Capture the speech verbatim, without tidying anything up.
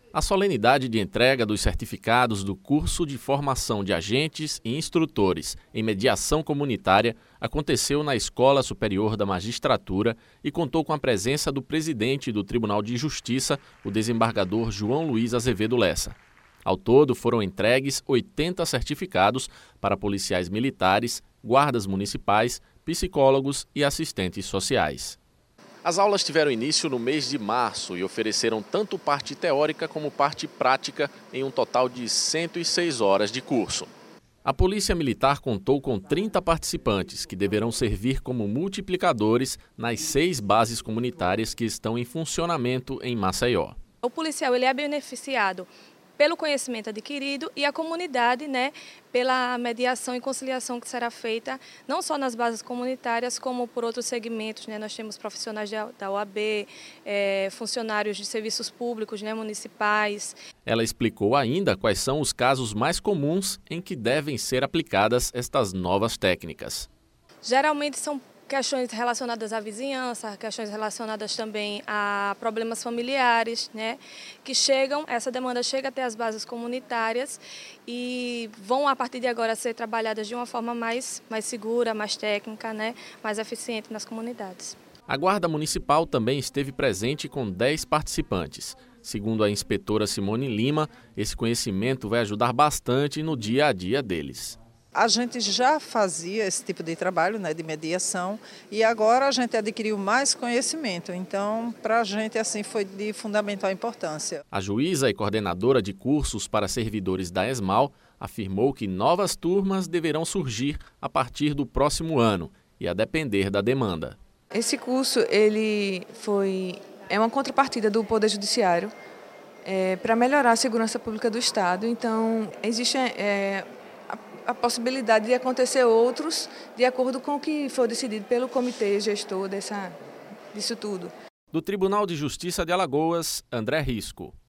A solenidade de entrega dos certificados do curso de formação de agentes e instrutores em mediação comunitária aconteceu na Escola Superior da Magistratura e contou com a presença do presidente do Tribunal de Justiça, o desembargador João Luiz Azevedo Lessa. Ao todo, foram entregues oitenta certificados para policiais militares, guardas municipais, psicólogos e assistentes sociais. As aulas tiveram início no mês de março e ofereceram tanto parte teórica como parte prática em um total de cento e seis horas de curso. A Polícia Militar contou com trinta participantes que deverão servir como multiplicadores nas seis bases comunitárias que estão em funcionamento em Maceió. O policial ele é beneficiado pelo conhecimento adquirido e a comunidade, né, pela mediação e conciliação que será feita não só nas bases comunitárias, como por outros segmentos, né? Nós temos profissionais da O A B, é, funcionários de serviços públicos, né, municipais. Ela explicou ainda quais são os casos mais comuns em que devem ser aplicadas estas novas técnicas. Geralmente são questões relacionadas à vizinhança, questões relacionadas também a problemas familiares, né, que chegam, essa demanda chega até as bases comunitárias e vão, a partir de agora, ser trabalhadas de uma forma mais, mais segura, mais técnica, né, mais eficiente nas comunidades. A Guarda Municipal também esteve presente com dez participantes. Segundo a inspetora Simone Lima, esse conhecimento vai ajudar bastante no dia a dia deles. A gente já fazia esse tipo de trabalho, né, de mediação, e agora a gente adquiriu mais conhecimento. Então, para a gente, assim, foi de fundamental importância. A juíza e coordenadora de cursos para servidores da ESMAL afirmou que novas turmas deverão surgir a partir do próximo ano e a depender da demanda. Esse curso ele foi, é uma contrapartida do Poder Judiciário é, para melhorar a segurança pública do Estado. Então, existe é, a possibilidade de acontecer outros de acordo com o que for decidido pelo comitê gestor dessa, disso tudo. Do Tribunal de Justiça de Alagoas, André Risco.